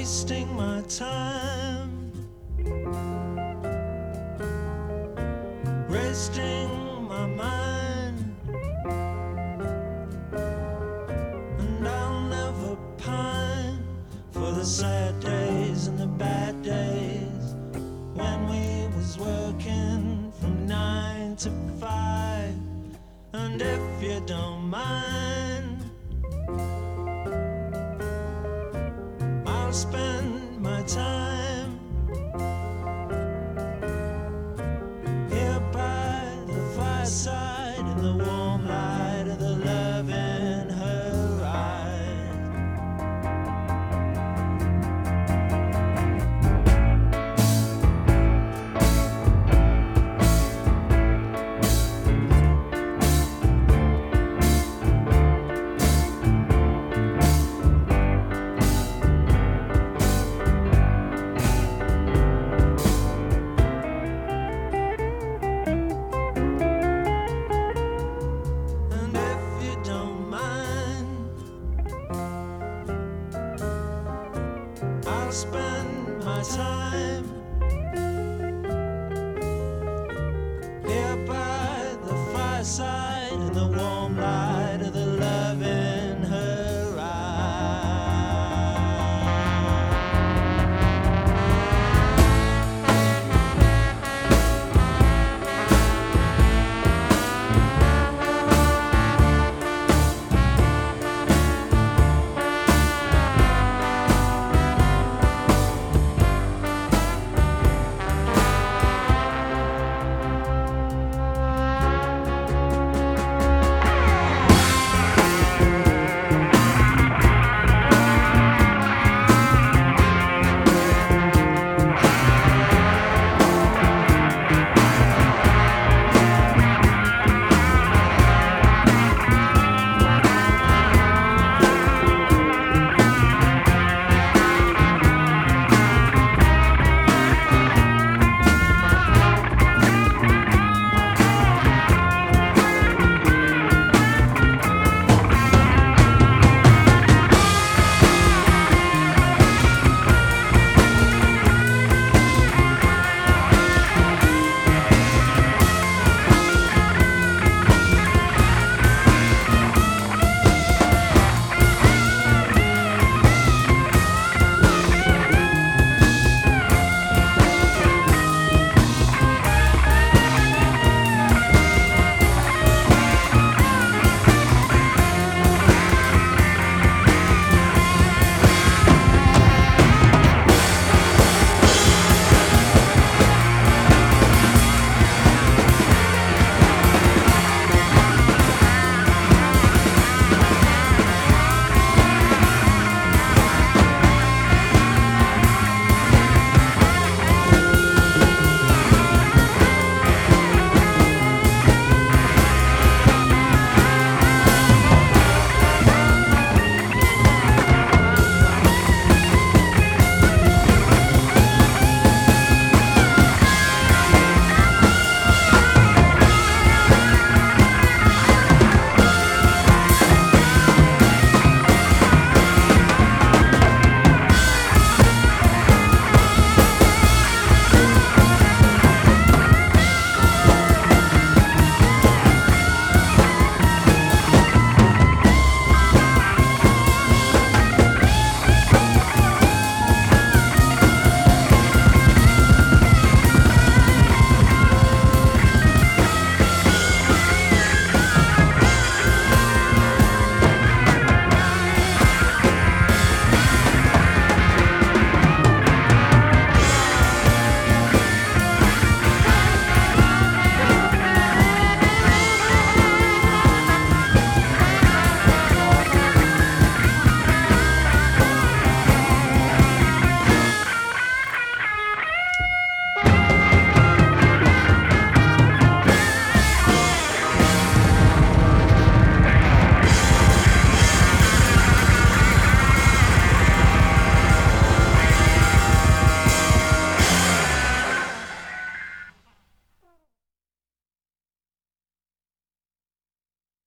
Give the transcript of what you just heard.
wasting my time, resting my mind, and I'll never pine for the sad days and the bad days when we was working from 9 to 5. And if you don't mind, I'll spend my time here by the fireside in the warm light of the love in her eyes. And if you don't mind, I'll spend my time here by the fireside in the warm light of the